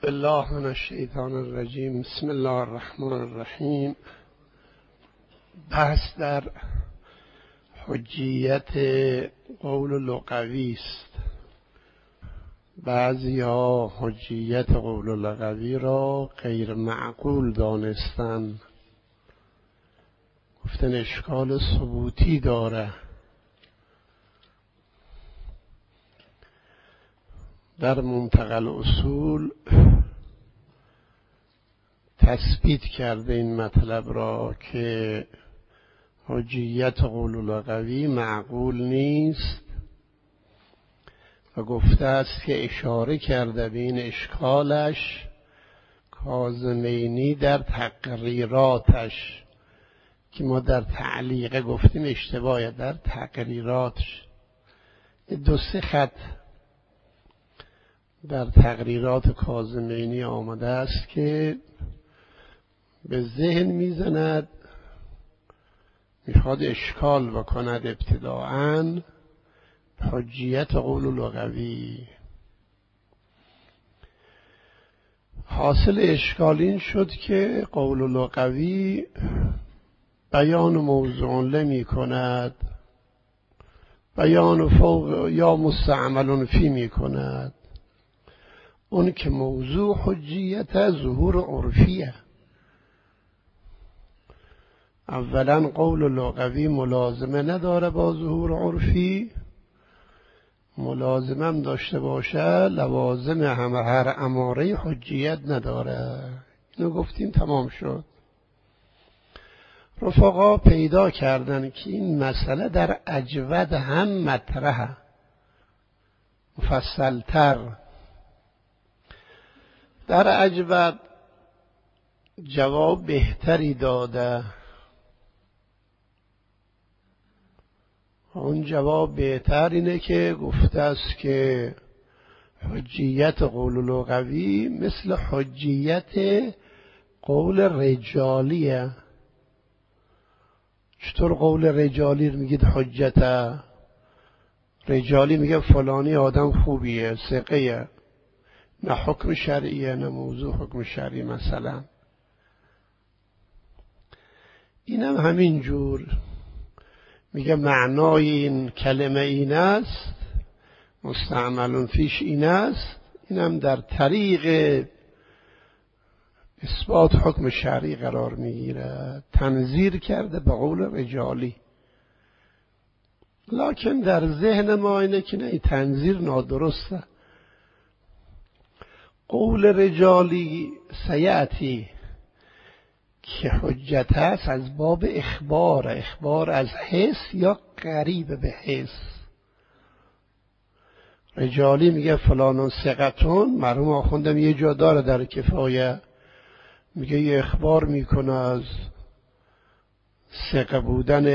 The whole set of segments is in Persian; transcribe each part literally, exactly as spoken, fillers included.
بالله من الشیطان الرجیم. بسم الله الرحمن الرحیم. بحث در حجیت قول لغوی است. بعضی‌ها حجیت قول لغوی را غیر معقول دانستند، گفتن اشکال ثبوتی داره. در منتقى الاصول تثبیت کرده این مطلب را که حجیت قول لغوی معقول نیست و گفته است که اشاره کرده به این اشکالش کاظمینی در تقریراتش، که ما در تعلیق گفتیم اشتباهه، در تقریراتش دو سه خط در تقریرات کاظمینی آمده است که به ذهن میزند، میخواد اشکال بکند ابتداءً حجیت قول لغوی. حاصل اشکال این شد که قول لغوی بیان موضوع نمی کند، بیان فوق یا مستعمل فی می کند. اون که موضوع حجیت ظهور عرفیه. اولا قول لغوی ملازمه نداره با ظهور عرفی، ملازمم داشته باشه لوازم همه هر اماره حجیت نداره. اینو گفتیم تمام شد. رفقا پیدا کردن که این مسئله در اجود هم مطرحه، مفصلتر. در اجود جواب بهتری داده. اون جواب بهتر اینه که گفته است که حجیت قول لغوی مثل حجیت قول رجالیه. چطور قول رجالی میگید حجت؟ رجالی میگه فلانی آدم خوبیه، ثقه، نه حکم شرعیه، نه موضوع حکم شرعی مثلا. اینم همین جور میگه معنای این کلمه این است، مستعمل فیش این است. اینم در طریق اثبات حکم شرعی قرار میگیره. تنظیر کرده به قول رجالی، لکن در ذهن ما اینه که نه، این تنظیر نادرسته. قول رجالی سیعتی که حجت هست از باب اخبار، اخبار از حس یا قریب به حس. رجالی میگه فلان ثقتون، مرحوم آخوندم یه جا داره در کفایه، میگه یه اخبار میکنه از ثقه بودن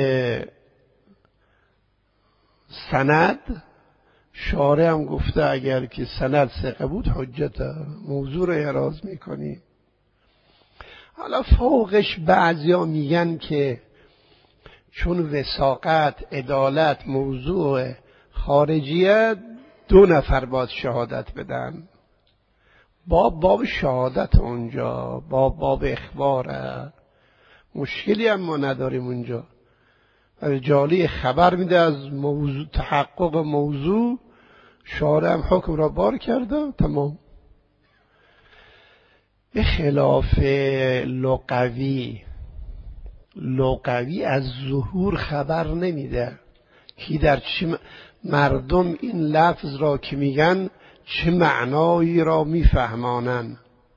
سند. شارع هم گفته اگر که سند ثقه بود حجت، موضوع رو اعراض میکنی. حالا فوقش بعضیا میگن که چون وثاقت، عدالت موضوع خارجیه، دو نفر باید شهادت بدن. باب باب شهادت اونجا، باب باب اخباره، مشکلی هم ما نداریم اونجا. رجالی خبر میده از موضوع، تحقق موضوع، شارع هم حکم را بار کرده، تمام. به خلاف لغوی، لغوی از ظهور خبر نمیده که در چه مردم این لفظ را که میگن چه معنایی را میفهمانن،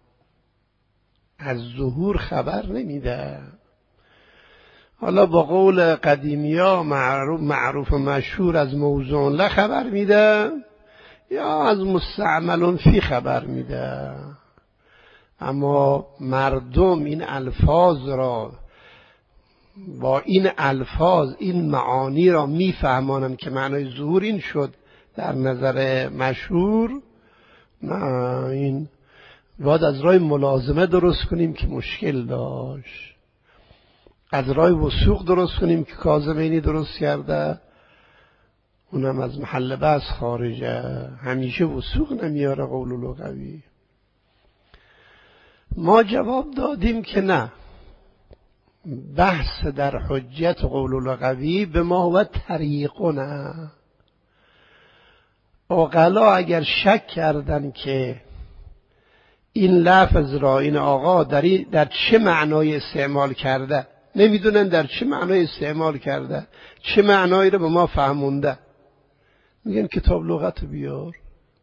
از ظهور خبر نمیده. حالا با قول قدیمی ها معروف, معروف و مشهور از موضوع له خبر میده یا از مستعمل فی خبر میده. اما مردم این الفاظ را با این الفاظ این معانی را میفهمانند که معنای ظهور این شد در نظر مشهور. نه، این باید از راه ملازمه درست کنیم که مشکل داشت، از راه وثوق درست کنیم که کاظمینی درست کرده، اونم از محل بحث خارجه. همیشه وثوق نمیاره قول لغوی. ما جواب دادیم که نه، بحث در حجت قول لغوی به ما و طریقنا. عقلا اگر شک کردن که این لفظ را این آقا در, در چه معنای استعمال کرده، نمیدونن در چه معنای استعمال کرده، چه معنایی رو به ما فهمونده، میگن کتاب لغت بیار.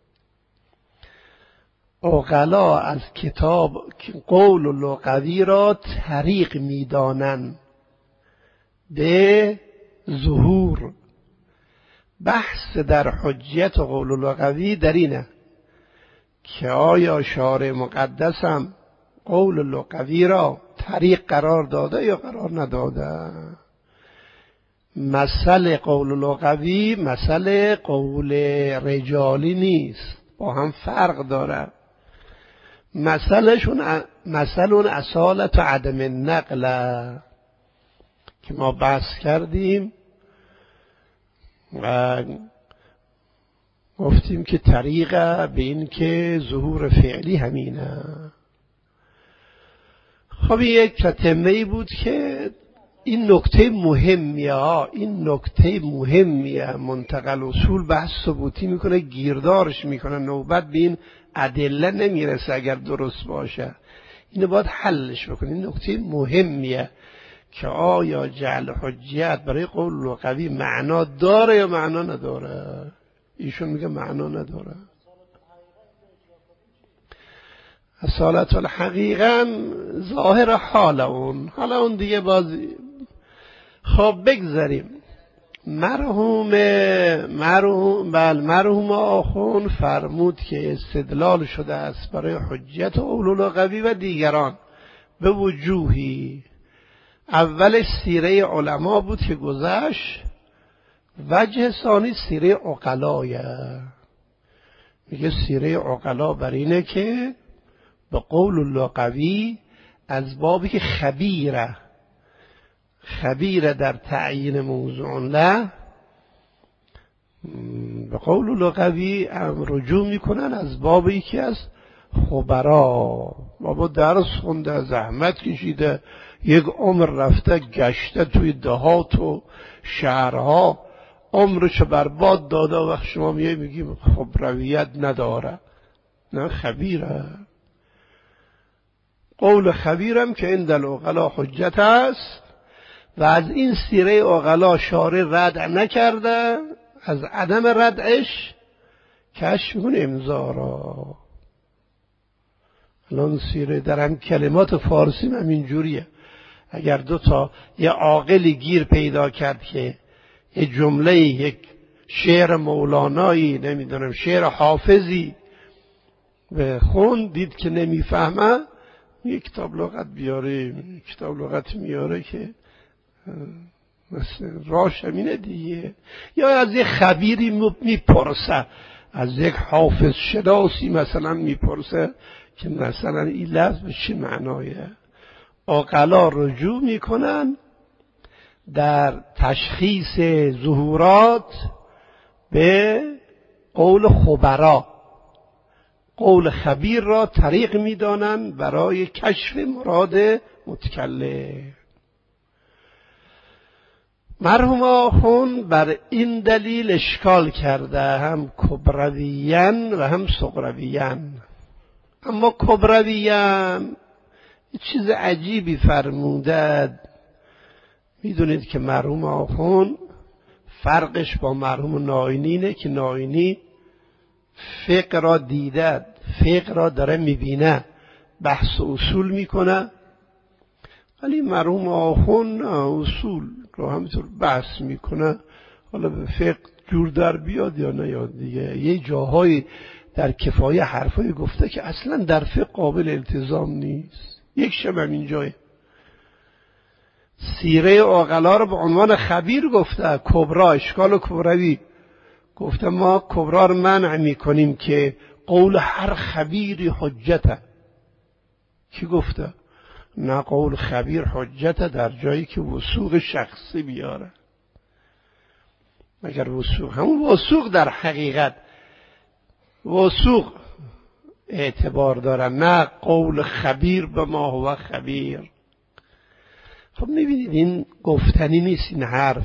عقلا از کتاب قول لغوی را طریق میدانن به ظهور. بحث در حجت قول لغوی در اینه که آیا شارع مقدسم قول لغوی را طریق قرار داده یا قرار نداده. مسئله قول لغوی مسئله قول رجالی نیست، با هم فرق داره. مسئلهشون مسئلون اصالت و عدم النقل که ما بحث کردیم و گفتیم که طریق به این که ظهور فعلی همینه. خب یک تتمه‌ای بود که این نکته مهمیه ها این نکته مهمیه. منتقل اصول بحث ثبوتی میکنه، گیردارش میکنه، نوبت به این ادله نمیرسه اگر درست باشه. اینو باید حلش بکنه. این نکته مهمیه که آیا جعل حجیت برای قول لغوی معنا داره یا معنا نداره. ایشون میگه معنا نداره. اصالت الحقیقا ظاهر حال اون حالا اون دیگه بازی. خب بگذاریم. مرحوم مرحوم بل مرحوم آخون فرمود که استدلال شده است برای حجت قول لغوی و دیگران به وجوهی. اولش سیره علما بود که گذشت، وجه ثانی سیره عقلایه. میگه سیره عقلا بر اینه که به قول لغوی از بابی که خبیره خبیره در تعیین موضوع له، به قول لغوی رجوع میکنن از بابی که از خبرا. بابا درس خونده، زحمت کشیده، یک عمر رفته گشته توی دهات و شهرها، عمرش برباد داده، وقت شما میگه میگیم خبرویت نداره. نه، خبیره. قول خبیرم که این دل عقلا حجت است و از این سیره عقلا شارع رد نکرده، از عدم ردش کشف میکنه امضا را. الان سیره در هم کلمات فارسی هم اینجوریه. اگر دو تا یه عاقلی گیر پیدا کرد که یه جمله، یک شعر مولانایی، نمیدونم شعر حافظی به خون دید که نمیفهمه، یک کتاب لغت بیاره، کتاب لغت میاره که مثلا راش همینه دیگه. یا از یک خبیری میپرسه، از یک حافظ شناسی مثلا میپرسه که مثلا این لفظ به چه معنایه. عقلا رجوع میکنن در تشخیص ظهورات به قول خبرا. قول خبیر را طریق میدانن برای کشف مراد متکلم. مرحوم آخون بر این دلیل اشکال کرده، هم کبرویان و هم صغرویان. اما کبرویان یه چیز عجیبی فرموده. میدونید که مرحوم آخون فرقش با مرحوم ناینی اینه که ناینی فقه را دیده، فقه را داره میبینه، بحث اصول میکنه، ولی مرحوم آخون اصول را همینطور بحث میکنه. حالا به فقه جور در بیاد یا نه یا دیگه. یه جاهای در کفایه حرفایی گفته که اصلا در فقه قابل التزام نیست. یک شب هم اینجای سیره عقلا رو به عنوان خبیر گفته، کبرا، اشکال و کبروی گفته ما کبرا رو منع میکنیم که قول هر خبیری حجته. کی گفته؟ نه، قول خبیر حجته در جایی که وثوق شخصی بیاره. مگر وثوق، همون وثوق در حقیقت وثوق اعتبار دارن، نه قول خبیر به ما هو خبیر. خب میبینید این گفتنی نیست این حرف.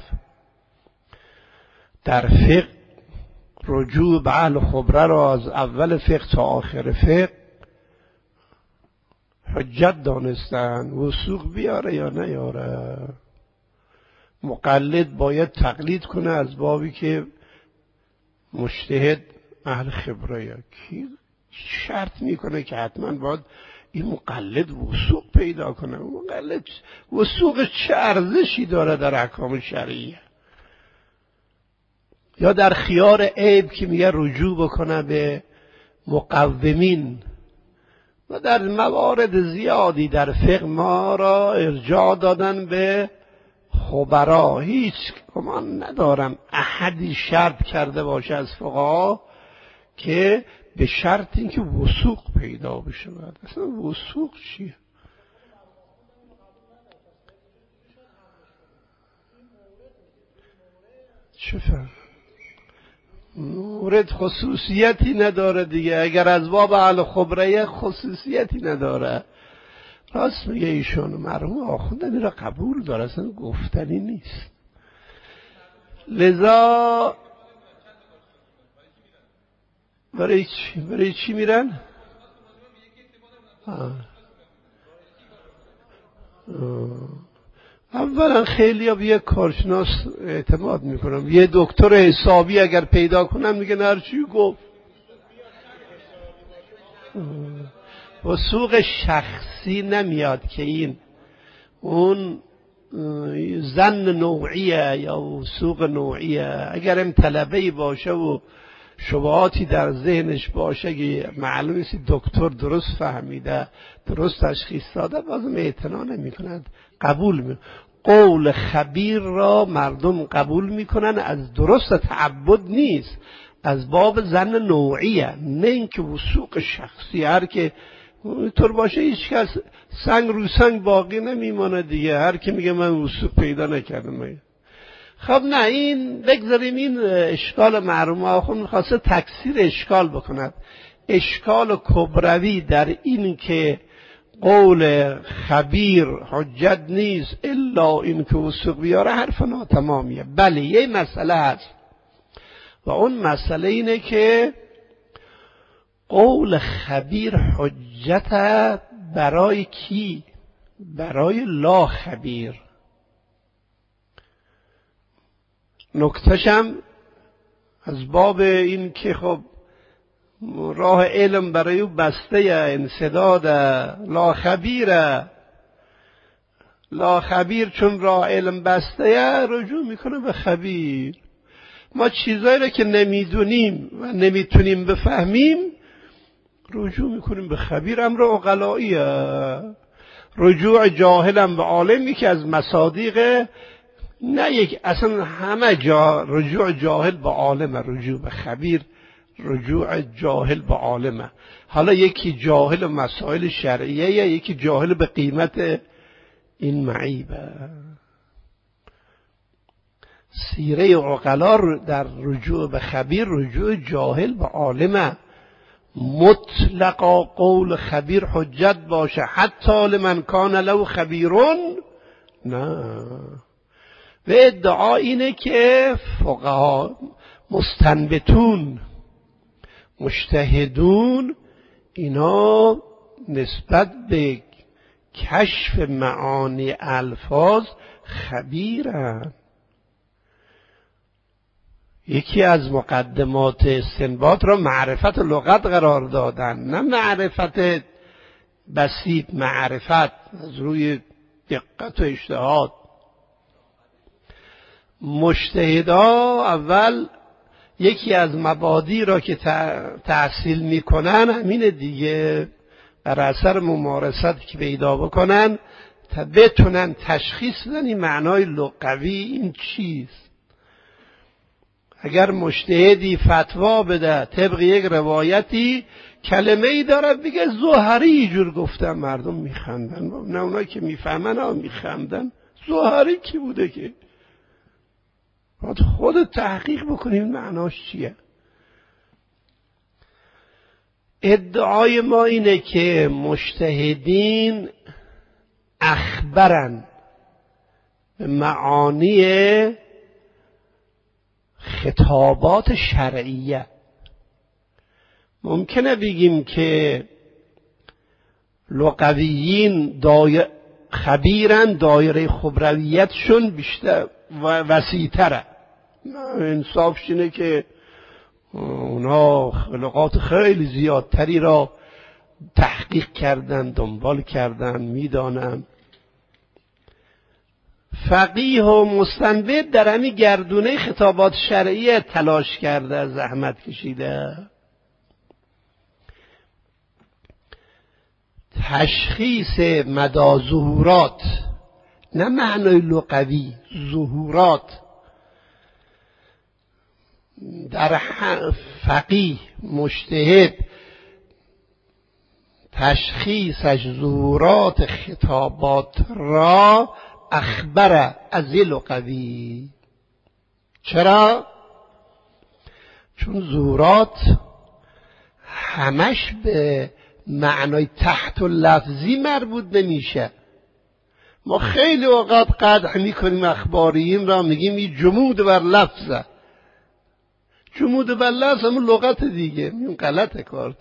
در فقه رجوع به اهل خبره را از اول فقه تا آخر فقه حجت دانستن. وثوق بیاره یا نیاره، مقلد باید تقلید کنه از بابی که مجتهد اهل خبره. کی شرط میکنه که حتما باید این مقلد وثوق پیدا کنه؟ مقلد وثوق چه ارزشی داره در احکام شرعیه؟ یا در خیار عیب که میگه رجوع بکنه به مقومین. و در موارد زیادی در فقه ما را ارجاع دادن به خبرا. هیچ گمان ندارم احدی شرط کرده باشه از فقها که به شرط اینکه وثوق پیدا بشه. اصلا وثوق چیه؟ چه فرق؟ مورد خصوصیتی نداره دیگه. اگر از باب اهل خبره خصوصیتی نداره. راست میگه ایشون، مرحوم آخوندی را قبول داره، اصلا گفتنی نیست. لذا برای چی برای چی میرن؟ آه. آه. اولا خیلی ها به یک کارشناس اعتماد میکنم. یه دکتر حسابی اگر پیدا کنم میگه هرچی گفت. وثوق شخصی نمیاد که این اون ظن نوعیه یا وثوق نوعیه. اگر هم طلبه‌ای باشه و شبهاتی در ذهنش باشه که معلومه سی دکتر درست فهمیده، درست تشخیص داده، بازم اعتنا نمی‌کنند، قبول می قول خبیر را مردم قبول میکنن. از درست تعبد نیست، از باب ظن نوعیه، نه اینکه وثوق شخصی. هر که طور باشه هیچ کس سنگ رو سنگ باقی نمیمانه دیگه. هر که میگه من وثوق پیدا نکردم. خب نه، این بگذاریم این اشکال مرحوم آخوند میخواسته تکثیر اشکال بکند. اشکال کبروی در این که قول خبیر حجت نیست الا این که وثوق بیاره حرف ناتمامیه. بله یه مسئله هست و اون مسئله اینه که قول خبیر حجت برای کی؟ برای لا خبیر. نکتهشم از باب این که خب راه علم برای او بسته انسداد لا خبیره. لا خبیر چون راه علم بسته رجوع میکنه به خبیر. ما چیزایی رو که نمیدونیم و نمیتونیم بفهمیم رجوع میکنیم به خبیر. امر عقلاییه. رجوع جاهلم به عالمی که از مصادیق، نه یک اصلا همه جا رجوع جاهل به عالمه، رجوع به خبیر رجوع جاهل به عالمه. حالا یکی جاهل مسائل شرعیه یا یکی جاهل به قیمت این معیبه. سیره عقلا در رجوع به خبیر رجوع جاهل به عالمه. مطلقا قول خبیر حجت باشه حتی لمن کان له خبیرون، نه. و ادعا اینه که فقها مستنبتون مجتهدون اینا نسبت به کشف معانی الفاظ خبیرن. یکی از مقدمات استنباط را معرفت لغت قرار دادن، نه معرفت بسیط، معرفت از روی دقت و اجتهاد. مجتهدا اول یکی از مبادی را که تحصیل میکنن همین دیگه، بر اثر ممارست که پیدا بکنن تا بتونن تشخیص بدن این معنای لغوی این چیست. اگر مجتهدی فتوا بده طبق یک روایتی کلمه ای داره بگه زهری جور گفتن، مردم میخندن. نه اونایی که میفهمن ها میخندن. زهری کی بوده که؟ باید خود تحقیق بکنیم معناش چیه. ادعای ما اینه که مجتهدین اخبرن به معانی خطابات شرعیه. ممکنه بگیم که لغویین دای... خبیرن، دایره خبرویتشون بیشتر و وسیع‌تره. انصافش اینه که اونا لغات خیلی زیادتری را تحقیق کردن، دنبال کردن، میدانن. فقیه و مستنبط در همین گردونه خطابات شرعی تلاش کرده، زحمت کشیده. تشخیص مدى ظهورات، نه معنای لغوی، ظهورات در فقیه مجتهد تشخیصش ظهورات خطابات را اخبر از لغوی. چرا؟ چون ظهورات همش به معنای تحت و لفظی مربوط نمیشه. ما خیلی اوقات قدح میکنیم اخباریین را، میگیم این جمود بر لفظه. جمود بر لفظ همون لغت دیگه، میگیم غلطه کارت.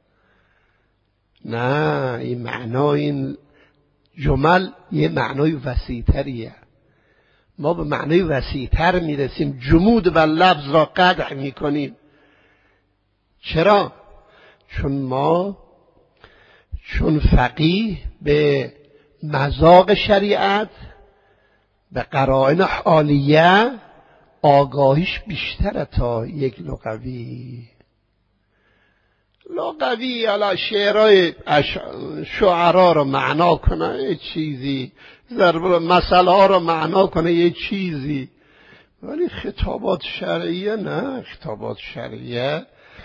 نه، این معنای این جمل یه معنای وسیع‌تریه. ما به معنای وسیع‌تر میرسیم، جمود بر لفظ را قدح میکنیم. چرا؟ چون ما چون فقیه به مذاق شریعت، به قرائن حالیه آگاهیش بیشتره تا یک لغوی. لغوی علا شعرهای شعرها رو معنا کنه یه چیزی، ضرب مسئله ها رو معنا کنه یه چیزی، ولی خطابات شرعیه نه. خطابات شرعیه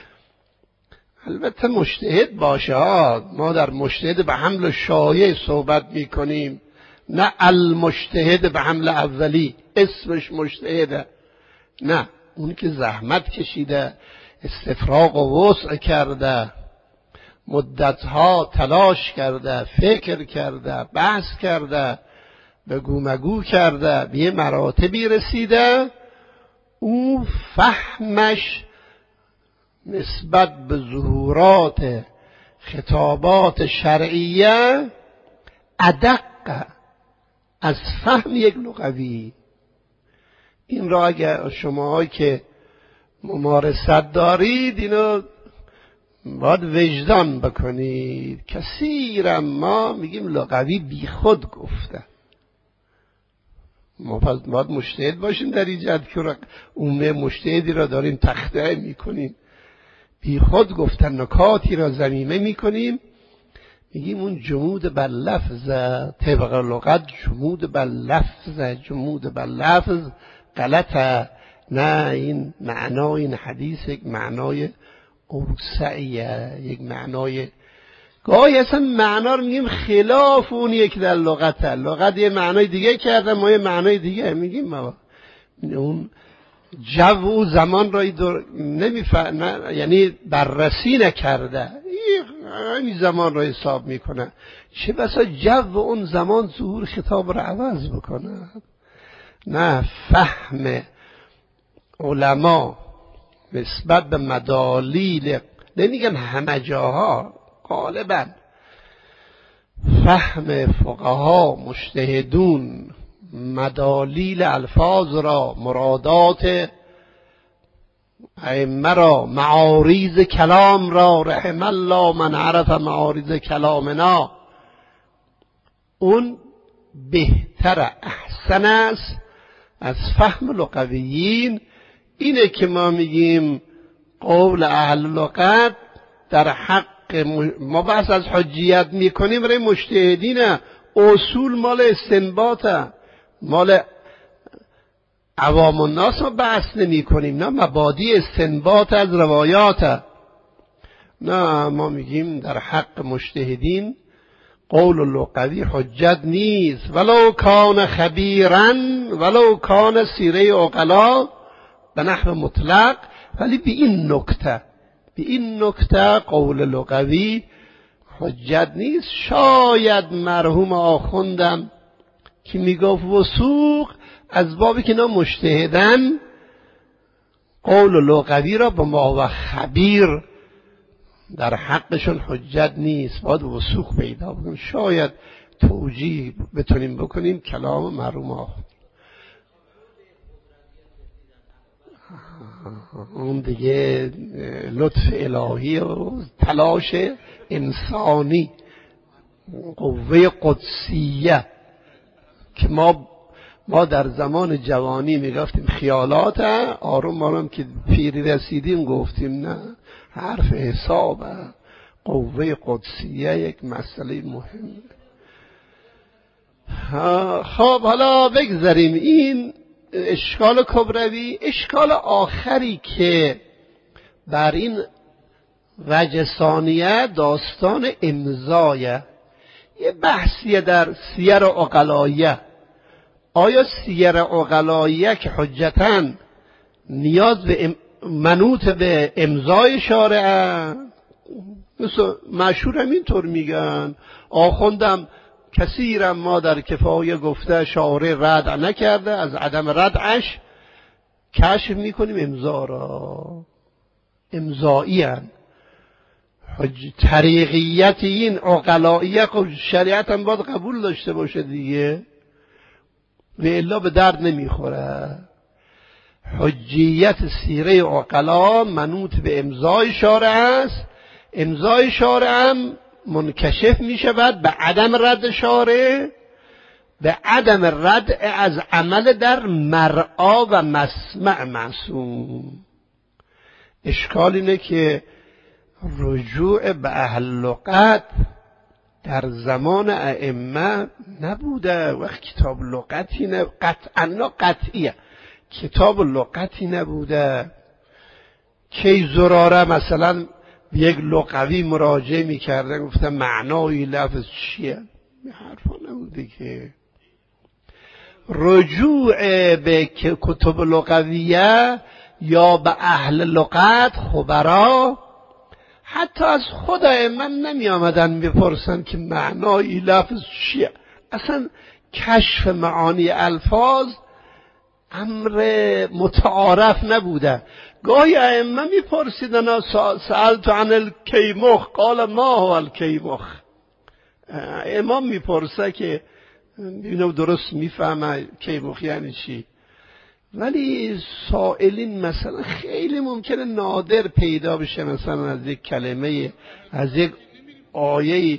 البته مجتهد باشه ها، ما در مجتهد به حمل شایع صحبت میکنیم، نه المجتهد به حمل اولی، اسمش مجتهده. نه، اون که زحمت کشیده، استفراغ و وسع کرده، مدتها تلاش کرده، فکر کرده، بحث کرده، بگو مگو کرده، به یه مراتبی رسیده، او فهمش نسبت به ظهورات خطابات شرعیه ادق از فهم یک لغوی. این را اگر شماهایی که ممارست دارید اینو باید وجدان بکنید. کثیرا ما میگیم لغوی بی خود گفته. ما باید مجتهد باشیم در ایجاد که عموم مجتهدی را داریم تخطئه میکنیم، بی خود گفتن نکاتی را ضمیمه میکنیم، میگیم اون جمود بر لفظ، طبق لغت جمود بر لفظ، جمود بر لفظ غلطه. نه، این معنای این حدیث یک معنای اوسعیه، یک معنای گاهی اصلا معنا رو میگیم خلاف اونیه که در لغته. لغت یه معنای دیگه کرده، ما یه معنای دیگه میگیم. ما اون جو و زمان را نمیفهمه، یعنی بررسی نکرده، این زمان را حساب میکنه. چه بسا جو اون زمان ظهور خطاب را عوض بکنه. نه، فهم علما نسبت به مدالیل، نمیگم همه جاها، غالبا فهم فقها مجتهدون مدالیل الفاظ را، مرادات ائمه را، معاریض کلام را، رحم الله من عرف معاریض کلامنا، اون بهتر احسن است از فهم لغویین. اینه که ما میگیم قول اهل لغت در حق ما بحث از حجیت میکنیم برای مجتهدینه، اصول مال استنباطه، مال عوام الناس ما بحث نمی کنیم، نه، مبادی استنباط از روایاته. نه، ما میگیم در حق مجتهدین قول لغوی حجت نیست، ولو کان خبیرن، ولو کان سیره عقلا به نحو مطلق، ولی به این نکته به این نکته قول لغوی حجت نیست. شاید مرحوم آخوندم که میگفت وثوق از بابی که اینا مجتهدن قول لغوی را به ما و خبیر در حقشون حجت نیست، باید وثوق پیدا بکنیم. شاید توجیه بتونیم بکنیم کلام مرحوم آخوند. اون دیگه لطف الهی و تلاش انسانی، قوه قدسیه که ما ما در زمان جوانی میگفتیم خیالات، آروم آروم که پیری رسیدیم گفتیم نه، حرف حساب، قوه قدسیه یک مسئله مهمه. خب حالا بگذاریم این اشکال کبروی. اشکال آخری که بر این وجه ثانیه داستان امضایه. یه بحثیه در سیر عقلاییه. آیا سیر عقلاییه که حجتاً نیاز به ام... منوط به امضای شارعه؟ مثل مشهور هم اینطور میگن. آخوندم کثیرا ما در کفایه گفته شارع رد نکرده، از عدم ردعش کشف میکنیم امضا را. امضایی هن حج... طریقیت این عقلاییه شریعت هم باید قبول داشته باشه دیگه، و الا به درد نمیخوره. حجیت سیره عقلا منوط به امضای شارع است. امضای شارع هم منکشف می شود به عدم رد شارع، به عدم رد از عمل در مرعا و مسمع معصوم. اشکال اینه که رجوع به اهل لغت در زمان ائمه نبوده. وقت کتاب لغتی نبوده، قطعا قطعیه کتاب لغتی نبوده. کی زراره مثلا یک لغوی مراجعه میکردن گفتن معنای لفظ چیه؟ این حرفا نبوده که. رجوع به کتب لغویه یا به اهل لغت خبرا حتی از خود ائمه نمی آمدن بپرسن که معنای لفظ چیه. اصلا کشف معانی الفاظ امر متعارف نبوده. گاهی ائمه میپرسیدن سألت عن الکیمخ قال ما هو الکیمخ. امام میپرسه که ببینم درست میفهمه کیمخ یعنی چی، ولی سائلین مثلا خیلی ممکنه نادر پیدا بشه مثلا از یک کلمه، از یک آیه.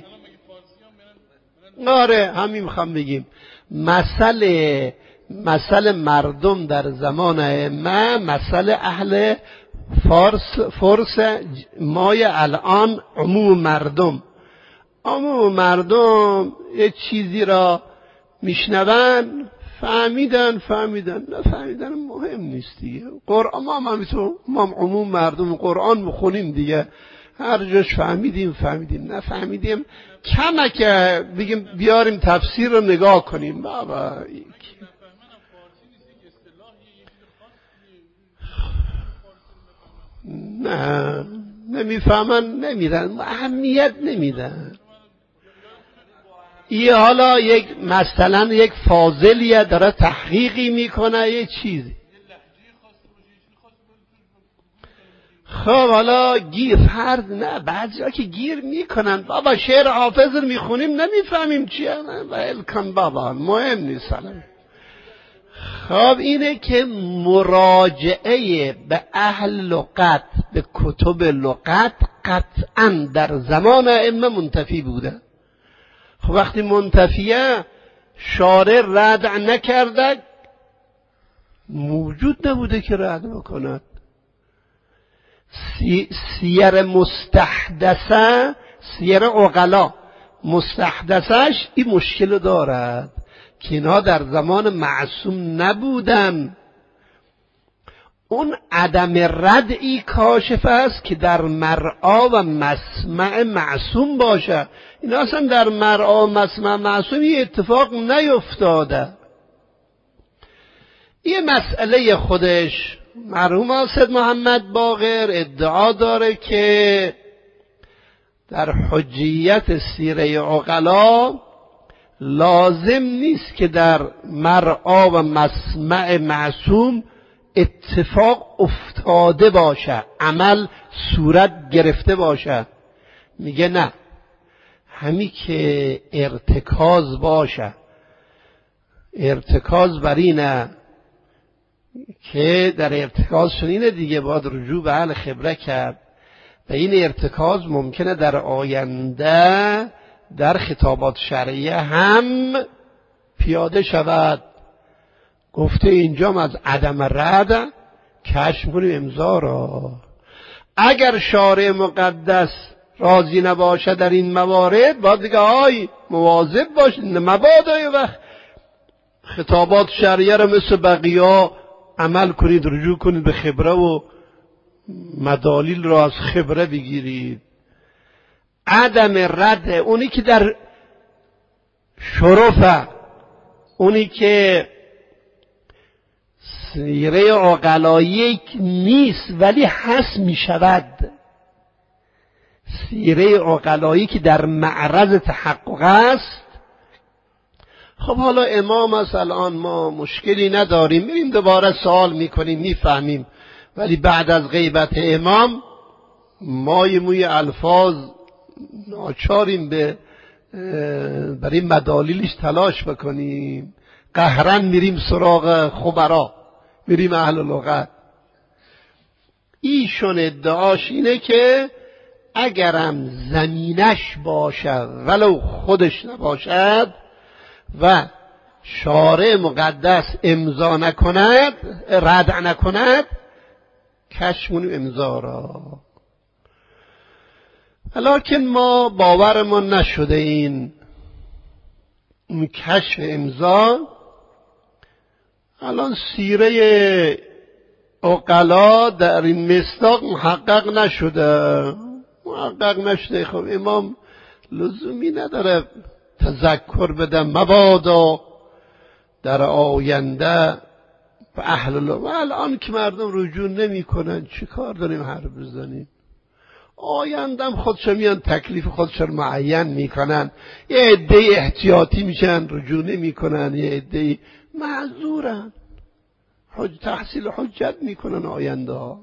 آره همین میخوام بگیم. مسئله مثل مردم در زمان ائمه، مثل اهل فارس فرس مای الان عموم مردم. عموم مردم یه چیزی را میشنون فهمیدن فهمیدن نفهمیدن مهم نیست دیگه. قرآن ما هم همینطور، ما هم عموم مردم قرآن بخونیم دیگه، هر جاش فهمیدیم فهمیدیم نفهمیدیم کمه که بگیم بیاریم تفسیر رو نگاه کنیم. بابا نه نمیفهمن، نمیدن، اهمیت نمیدن. یه حالا یک مثلا یک فاضلیه داره تحقیقی میکنه یه چیزی، خب حالا گیر فرض نه بعضی ها که گیر میکنن بابا شعر حافظ رو میخونیم نمیفهمیم چیه، ولکن بابا مهم نیست. خب اینه که مراجعه به اهل لغت به کتب لغت قطعا در زمان ائمه منتفی بوده. خب وقتی منتفیه شارع رد نکرده، موجود نبوده که رد بکند. سی سیر مستحدثه، سیر عقلا مستحدثش این مشکل دارد که اینا در زمان معصوم نبودن. اون عدم ردعی کاشف است که در مرعا و مسمع معصوم باشه. اینا اصلا در مرعا و مسمع معصوم یه اتفاق نیفتاده. یه مسئله خودش مرحوم آصد محمد باقر ادعا داره که در حجیت سیره عقلا لازم نیست که در مرعا و مسمع معصوم اتفاق افتاده باشه، عمل صورت گرفته باشه. میگه نه، همی که ارتکاز باشه. ارتکاز بر اینه که در ارتکاز شنینه دیگه باید رجوع به اهل خبره کرد و این ارتکاز ممکنه در آینده در خطابات شرعیه هم پیاده شود. گفته اینجا از عدم رد کشف کنیم امضا را. اگر شارع مقدس راضی نباشه در این موارد باید دیگه آی مواظب باشید، مبادا یه وقت خطابات شرعیه را مثل بقیه عمل کنید، رجوع کنید به خبره و مدالیل را از خبره بگیرید. عدم رد اونی که در شرفه، اونی که سیره عقلایی نیست ولی هست می شود، سیره عقلایی که در معرض تحقق است. خب حالا امام است، الان ما مشکلی نداریم، میریم دوباره سوال میکنیم میفهمیم، ولی بعد از غیبت امام مای موی الفاظ ناچاریم به برای مدالیلش تلاش بکنیم. قهرن میریم سراغ خبرا، میریم اهل لغت. ایشون ادعاش اینه که اگرم زمینش باشه ولو خودش نباشد و شارع مقدس امضا نکند، رد نکند، کشف کنیم امضا را. لکن ما باورمون نشده این کشف امضا. الان سیره عقلا در این مصداق محقق نشده محقق نشده خب امام لزومی نداره تذکر بدم مبادا در آینده به اهل الله. و الان که مردم رجوع نمی کنن چی کار داریم حرف بزنیم؟ آیندم خودشون میان تکلیف خودشون معین میکنن، یه عده احتیاطی میشن رجوع نمی کنن، یه عده معذورن حج تحصیل حجت میکنن آینده ها.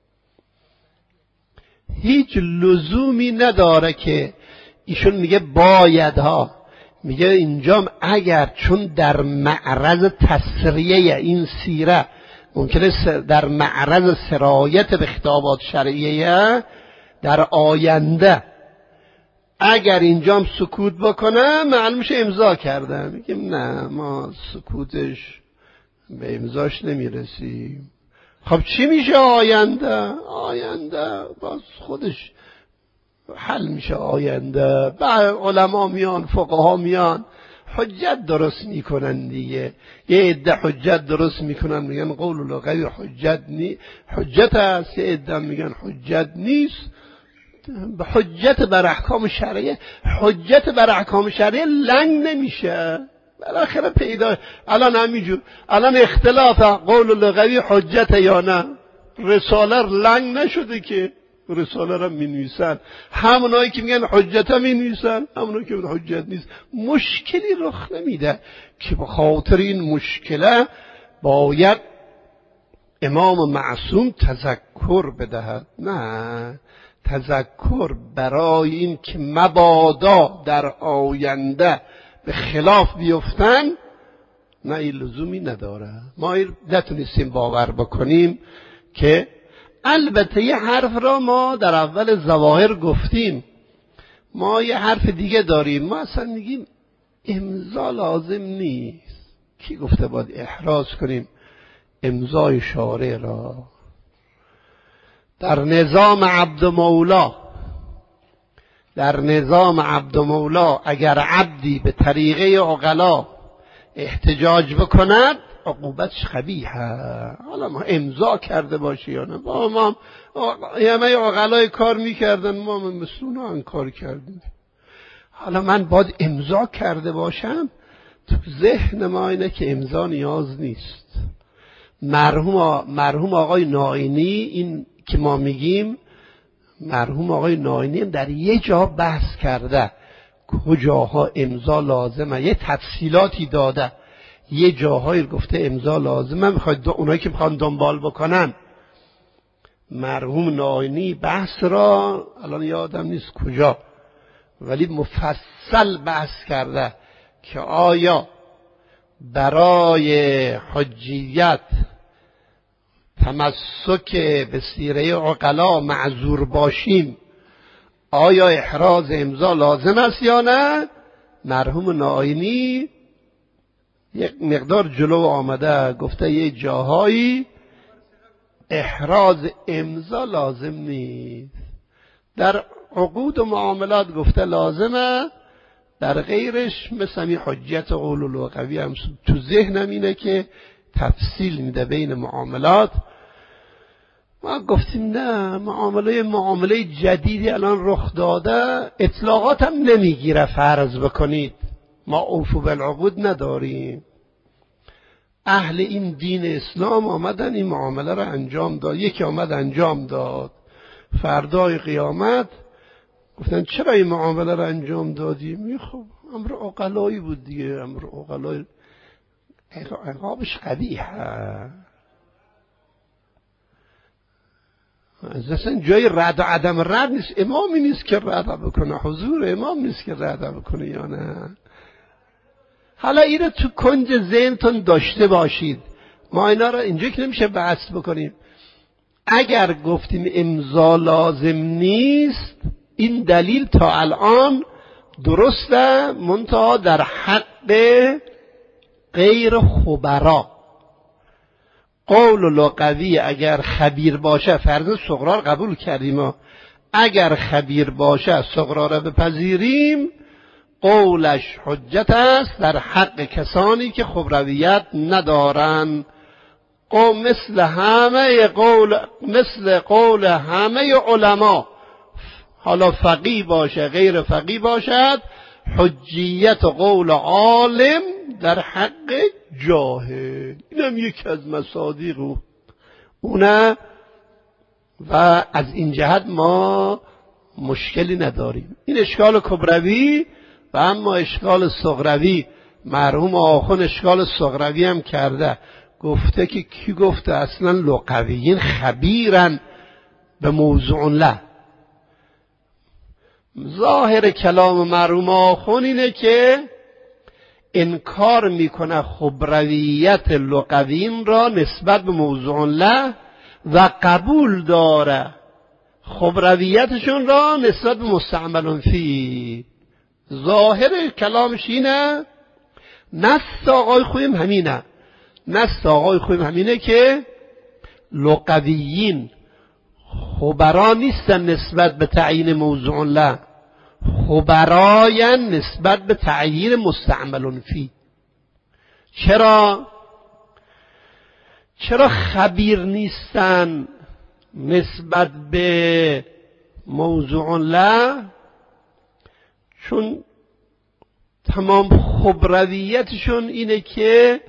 هیچ لزومی نداره که ایشون میگه باید ها، میگه اینجا اگر چون در معرض تسریه این سیره ممکنه در معرض سرایت به خطابات شرعیه در آینده اگر اینجام سکوت بکنه معلوم میشه امضا کرده. میگیم نه ما سکوتش به امضاش نمیرسیم. خب چی میشه آینده؟ آینده باز خودش حل میشه. آینده بعد علما میان فقها میان حجت درست میکنن دیگه. یه عده حجت درست میکنن میگن قول لغوی حجت نی حجت است، یه عده میگن حجت نیست. به حجت بر احکام شرعیه، حجت بر احکام شرعیه لنگ نمیشه بالاخره پیدا. الان همینجور الان اختلاف قول لغوی حجت یا نه، رساله لنگ نشده که رساله را می نویسن، همونایی که میگن حجت می نویسن، همونایی که میگن حجت نیست. مشکلی رخ نمیده که به خاطر این مشکله باید امام معصوم تذکر بدهد. نه، تذکر برای این که مبادا در آینده به خلاف بیفتن نه، این لزومی نداره. ما نتونستیم باور بکنیم که البته یه حرف را ما در اول ظواهر گفتیم، ما یه حرف دیگه داریم. ما اصلا میگیم امضا لازم نیست. کی گفته باید احراز کنیم امضای شارع را؟ در نظام عبد مولا در نظام عبد مولا اگر عبدی به طریقه عقلا احتجاج بکند عقوبتش قبیحه. حالا ما امضا کرده باشی یا نه، با ما همه عقلای کار میکردن، ما مثل اونا هم کار کردیم. حالا من باید امضا کرده باشم؟ تو ذهن ما اینه که امضا نیاز نیست. مرحوم مرحوم آقای ناینی، این که ما میگیم مرحوم آقای ناینی در یه جا بحث کرده کجاها امضا لازمه، یه تفصیلاتی داده، یه جاهایی گفته امضا لازمه. میخواید اونایی که میخوان دنبال بکنن مرحوم ناینی بحث را الان یادم نیست کجا، ولی مفصل بحث کرده که آیا برای حجیت تمسک به سیره عقلا معذور باشیم آیا احراز امضا لازم است یا نه. مرحوم ناینی یک مقدار جلو آمده گفته یه جاهایی احراز امضا لازم نیست، در عقود و معاملات گفته لازمه، در غیرش مثل همین حجیت قول و لغوی هم تو ذهنم اینه که تفصیل میده بین معاملات. ما گفتیم نه، معامله معامله جدیدی الان رخ داده، اطلاقات هم نمیگیره. فرض بکنید ما اوفو بالعقود نداریم، اهل این دین اسلام آمدن این معامله رو انجام داد، یکی آمد انجام داد، فردای قیامت گفتن چرا این معامله رو انجام دادیم؟ خب امر عقلایی بود دیگه، امر عقلایی عقابش قبیحه، اصلا جای رد و عدم رد نیست، امامی نیست که رد بکنه، حضور امام نیست که رد بکنه یا نه. حالا اینو تو کنج ذهنتون داشته باشید، ما اینا رو اینجا که نمیشه بحث بکنیم. اگر گفتیم امضا لازم نیست، این دلیل تا الان درسته، منتها در حق غیر خبرا. قول لغوی اگر خبیر باشه، فرض صغرا رو قبول کردیم، اگر خبیر باشه صغرا رو بپذیریم، قولش حجت است در حق کسانی که خبرویت ندارن. قول مثل همه قول مثل قول همه علما، حالا فقیه باشه غیر فقیه باشد، حجیت قول عالم در حق جاهل. اینم یکی از مصادیق اونه و از این جهت ما مشکلی نداریم. این اشکال کبروی و اما اشکال صغروی، مرحوم آخون اشکال صغروی هم کرده، گفته که کی گفته اصلا لغویین خبیرن به موضوع له. ظاهر کلام مرحوم آخون اینه که انکار میکنه خبرویت لغویین را نسبت به موضوع له و قبول داره خبرویتشون را نسبت به مستعمل فی. ظاهر کلامش اینه، نص آقای خویم همینه، نص آقای خویم همینه که لغویین خبرا نیستن نسبت به تعیین موضوع له، خبراین نسبت به تعیین مستعمل فی. چرا؟ چرا خبیر نیستن نسبت به موضوع له؟ چون تمام خبرویتشون اینه که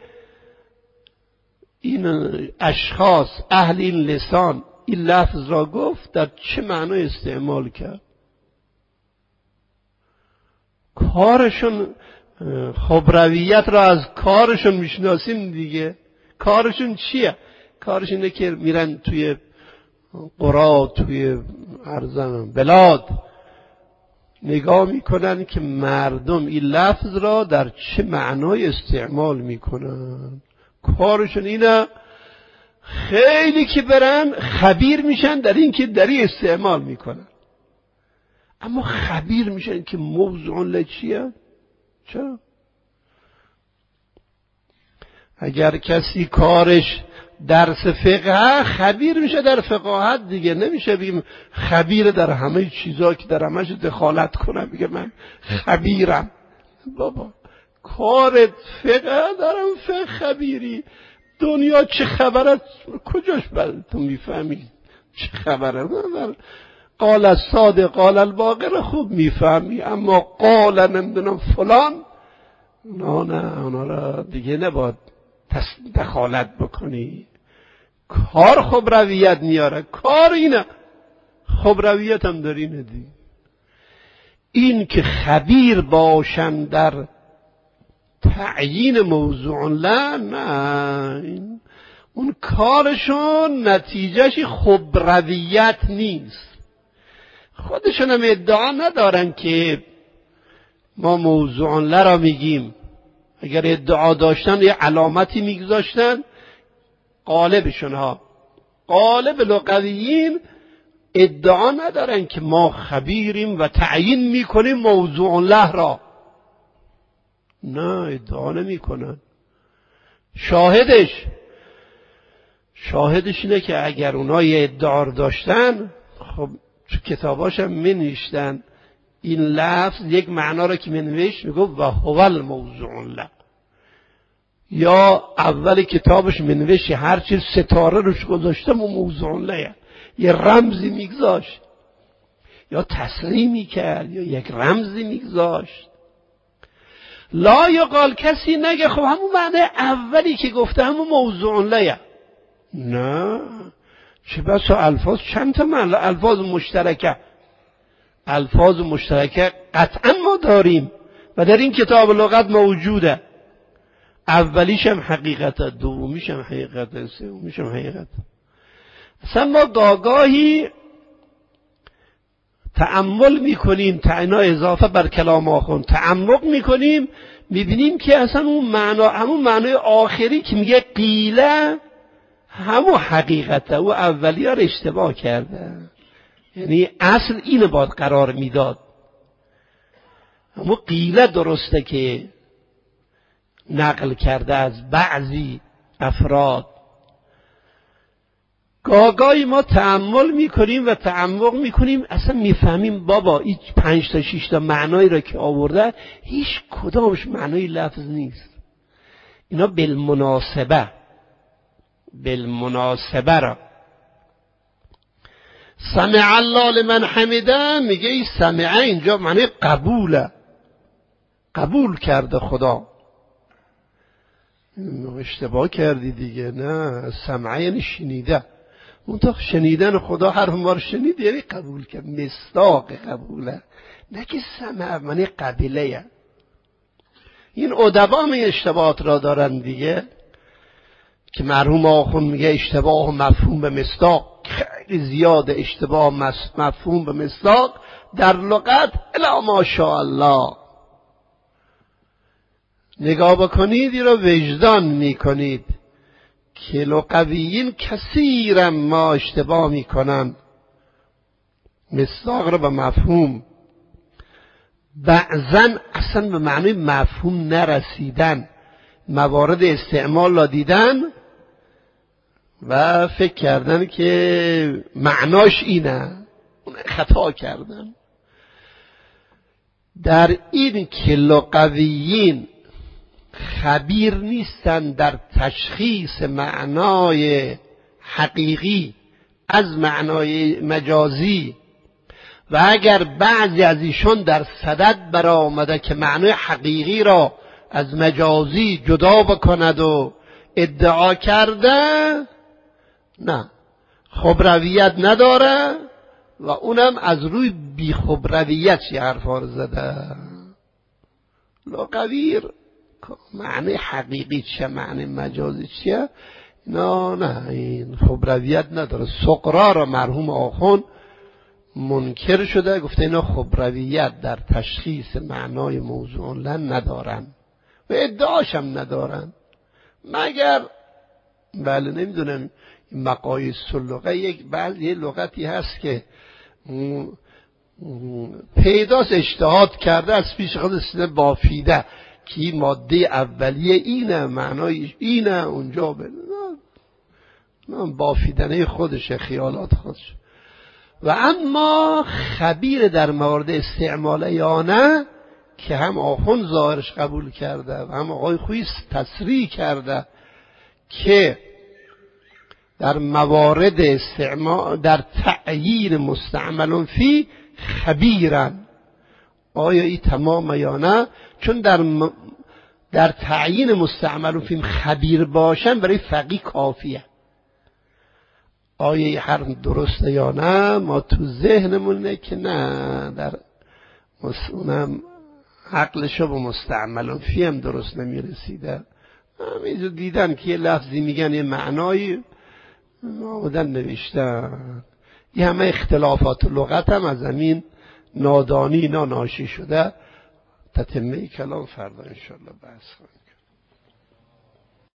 این اشخاص اهل این لسان این لفظ را گفت در چه معنی استعمال کرد. کارشون خبرویت را از کارشون میشناسیم دیگه. کارشون چیه؟ کارشون اینه که میرن توی قرا، توی ارزم بلاد، نگاه میکنن که مردم این لفظ را در چه معنای استعمال میکنن. کارشون اینه، خیلی که برن خبیر میشن در این که دری استعمال میکنن، اما خبیر میشن که موضوع له چیه؟ چرا؟ اگر کسی کارش درس فقه، خبیر میشه در فقاهت دیگه. نمیشه بگیم خبیر در همه چیزا که در همش دخالت کنه بگه من خبیرم. بابا کارت فقه، درم فقه خبیری. دنیا چه خبره؟ کجاش بل تو میفهمی چه خبره؟ قال الصادق قال الباقر خوب میفهمی، اما قال نمیدونم فلان، نه نه اونا را دیگه نباید دخالت بکنی. کار خبرویت میاره، کار اینه، خبرویت هم داره اینه دیگه. این که خبیر باشن در تعیین موضوع لا، نه، اون کارشون نتیجهش خبرویت نیست. خودشون هم ادعا ندارن که ما موضوع لا را میگیم. اگر ادعا داشتن یه علامتی میگذاشتن. قالبشون ها، قالب لغویین ادعا ندارن که ما خبیریم و تعیین میکنیم موضوع له را. نه، ادعا نمیکنن. شاهدش شاهدش اینه که اگر اونها یه ادعا داشتن، خب تو کتاباش هم منوشتن این لفظ یک معنا را که منوشت میگفت و هو الموضوع له، یا اول کتابش منوشت هر چیز ستاره روش گذاشتم و موضوع له، یه رمزی میگذاشت یا تصریح میکرد یا یک رمزی میگذاشت. لا یقال، کسی نگه خب همون معنی اولی که گفته همون موضوع له. نه، چه بسا الفاظ چند تا معنی، الفاظ مشترکه الفاظ مشترکه قطعا ما داریم و در این کتاب لغت موجوده. اولیش هم حقیقته، دومیش هم حقیقته، سومیش هم حقیقته. اصلا ما گاگاهی تأمل میکنیم، تعینا اضافه بر کلام آخون تعمق میکنیم، میبینیم که اصلا اون معنا، همون معنای آخری که میگه قیله، همون حقیقته، او اولی ها رو اشتباه کرده. یعنی اصل اینو باید قرار میداد. همون قیله درسته که نقل کرده از بعضی افراد. گاگاهی ما تأمل میکنیم و تعمق میکنیم، اصلا میفهمیم بابا این پنج تا شش تا معنایی را که آورده هیچ کدامش معنای لفظ نیست. اینا بالمناسبه بالمناسبه را. سمع الله لمن حمده، میگه این سمعه اینجا معنی قبوله، قبول کرده خدا. اشتباه کردی دیگه. نه، سمعه یعنی شنیده. اون تا شنیدن خدا هر بار شنید یعنی قبول کرد، مصداق قبوله، نه که سمع معنی قبیله. این ادبا می اشتباهات را دارن دیگه، که مرحوم آخوند میگه اشتباه مفهوم به مصداق خیلی زیاده. اشتباه مفهوم به مصداق در لغت الا ماشاءالله. نگاه بکنید این را وجدان میکنید که لغویین کثیرا ما اشتباه میکنن مصداق را به مفهوم، بعضن اصلا به معنی مفهوم نرسیدن، موارد استعمال را دیدن و فکر کردن که معناش اینه، اون خطا کردن. در این که لغویین خبیر نیستن در تشخیص معنای حقیقی از معنای مجازی، و اگر بعضی از ایشون در صدد برآمده که معنای حقیقی را از مجازی جدا بکند و ادعا کرده، نه، خبرویت نداره و اونم از روی بی خبرویت چی حرفا زده. لغویر معنی حقیقی چیه، معنی مجازی چیه، نه نه، این خبرویت نداره. سقرا را مرحوم آخوند منکر شده، گفته اینا خبرویت در تشخیص معنای موضوع لن ندارن و ادعاشم ندارن، مگر بله نمیدونم مقاییس اللغه یک بعضی لغتی هست که پیداست اجتهاد کرده از پیش خود سینه بافیده که این ماده اولیه اینه، معنای اینه، اونجا به بافیدنه خودشه، خیالات خودشه. و اما خبیر در مورد استعماله یا نه که هم آخوند ظاهرش قبول کرده و هم آقای خویی تصریح کرده که در موارد استعمال در تعیین مستعمل فی خبیرن. آیا این تمام یا نه؟ چون در م... در تعیین مستعمل فی خبیر باشن برای فقیه کافیه. آیا این حرف درسته یا نه، ما تو ذهنمونه که نه، در اونم عقلشو به مستعمل فی هم درست نمیرسیده. همینجور دیدن که یه لفظی میگن یه معنایی آمدن نوشتن. یه همه اختلافات لغت هم از همین نادانی اینا ناشی شده. تتمه کلام فردا انشالله بحث کنیم.